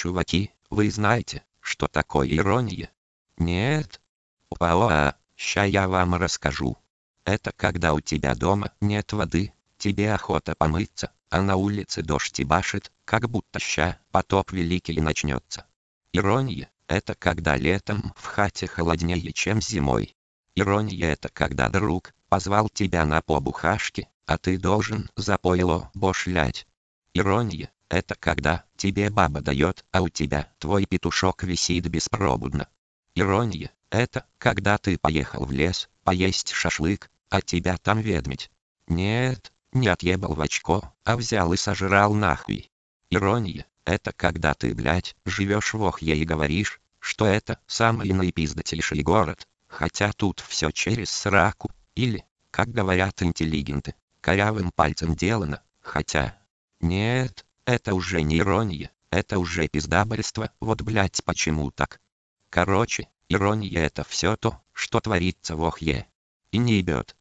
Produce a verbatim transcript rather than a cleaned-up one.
Чуваки, вы знаете, что такое ирония? Нет? Опа, ща я вам расскажу. Это когда у тебя дома нет воды, тебе охота помыться, а на улице дождь и башит, как будто ща потоп великий начнется. Ирония – это когда летом в хате холоднее, чем зимой. Ирония – это когда друг позвал тебя на побухашки, а ты должен за пойло бошлять. Ирония – это когда тебе баба дает, а у тебя твой петушок висит беспробудно. Ирония – это когда ты поехал в лес поесть шашлык, а тебя там ведмедь. Нет, не отъебал в очко, а взял и сожрал нахуй. Ирония – это когда ты, блядь, живешь в Охе и говоришь, что это самый наипиздательший город, хотя тут все через сраку, или, как говорят интеллигенты, корявым пальцем делано, хотя... Нет, это уже не ирония, это уже пиздабольство, вот блядь почему так? Короче, ирония это все то, что творится в Охе. И не ебет.